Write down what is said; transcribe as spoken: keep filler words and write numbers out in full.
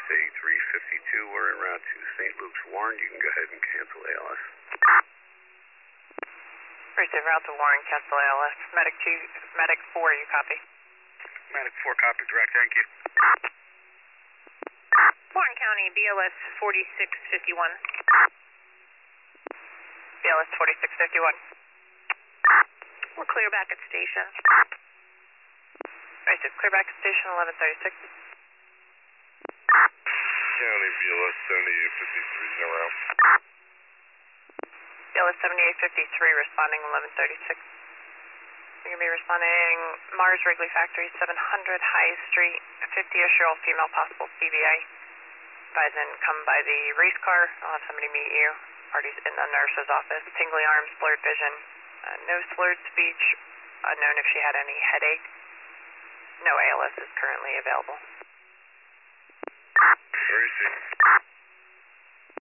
S eighty-three fifty-two, we're en route to Saint Luke's Warren. You can go ahead and cancel A L S. Receive route to Warren, cancel A L S. Medic two, Medic four, you copy? Medic four, copy, direct, thank you. Warren County, B L S forty-six fifty-one. B L S forty-six fifty-one. We're clear back at station. Right, clear back at station eleven thirty-six. County, B L S seventy-eight fifty-three, no route. B L S seventy-eight fifty-three, responding eleven thirty-six. We're going to be responding Mars Wrigley Factory, seven hundred High Street, fifty-ish-year-old female, possible C V A. Advise and come by the race car. I'll have somebody meet you. Party's in the nurse's office. Tingly arms, blurred vision. Uh, no slurred speech. Unknown if she had any headache. No A L S is currently available. Receive.